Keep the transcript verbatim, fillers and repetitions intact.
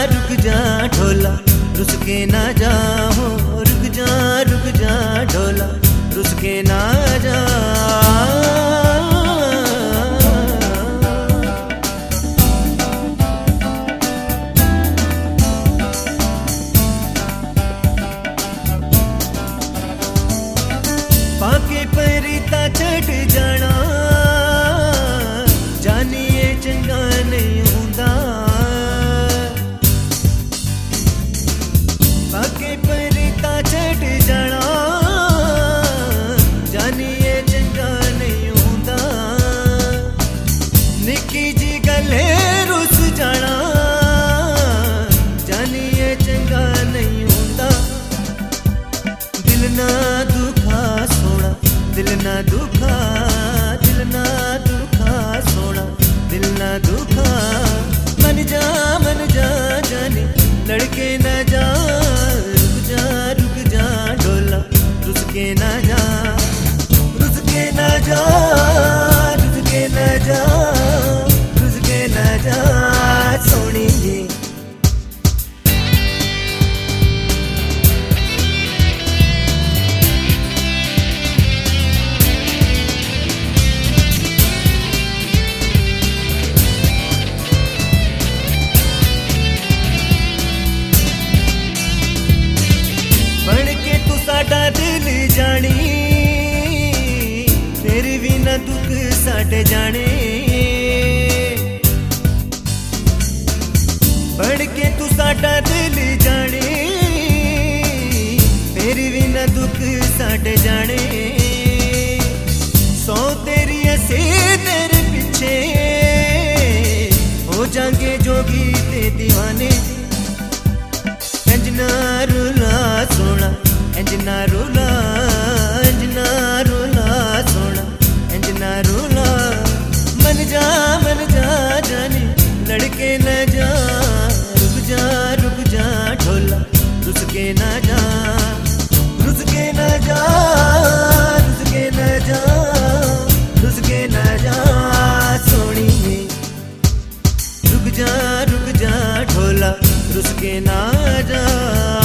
रुक जा ढोला रुस के ना जा हो, रुक जा रुक जा ढोला रुस के ना जा। पाके परिता छट जाना जानिए चंगा नहीं हुंदा, पाके परिता छट जाना जानिए चंगा नहीं हुंदा। निकी जी गले रुस जाना जानिए चंगा नहीं हुंदा। दिल ना दुखा सोना दिल ना दुखा, दिल ना दुखा सोना दिल ना दुखा। मन जा मन जा जाने लड़के ना जा, रुक जा रुक जा ढोला रुस के ना जा, रुस के ना जा, रुस के ना जा, रुस के ना जा सोनी जी। साडा दिल जानी फिर भी न दुख साडे जाने, बढ़ के तू साडा दिल जाने फिर भी न दुख साडे जाने। सौ तेरी ऐसे तेरे पीछे हो जाएंगे जोगी ते दीवाने। अंजना रुला सोना अंजना रुला, अंजना रुला सोना अंजना रुला। मन जा मन जा जाने लड़के न जा, रुक जा रुक जा ढोला रुस के ना जा, रुस के ना जा, रुस के ना जा, रुस के ना जा सोनी। रुक जा रुक जा ढोला रुस के ना जा।